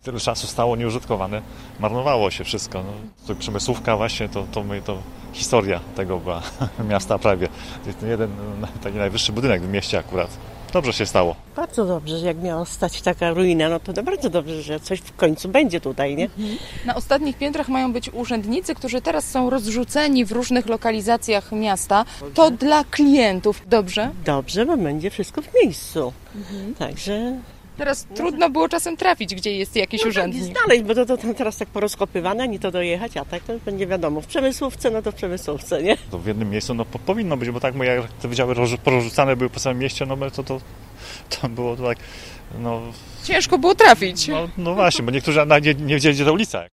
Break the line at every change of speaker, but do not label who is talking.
Tyle czasu stało nieużytkowane, marnowało się wszystko. No, to przemysłówka właśnie, to historia tego była miasta prawie. To jest jeden taki najwyższy budynek w mieście akurat. Dobrze się stało.
Bardzo dobrze, że jak miała stać taka ruina, no to bardzo dobrze, że coś w końcu będzie tutaj, nie?
Na ostatnich piętrach mają być urzędnicy, którzy teraz są rozrzuceni w różnych lokalizacjach miasta. To dla klientów. Dobrze?
Dobrze, bo będzie wszystko w miejscu. Także...
Teraz trudno było czasem trafić, gdzie jest jakiś urzędnik.
Znaleźć, bo to teraz tak porozkopywane, ani to dojechać, a tak to będzie wiadomo. W przemysłówce, no to w przemysłówce, nie?
To w jednym miejscu powinno być, bo tak jak te wydziały porozrzucane były po całym mieście, no to było tak, no...
Ciężko było trafić.
No właśnie, bo niektórzy nie wiedzieli, gdzie ta ulica.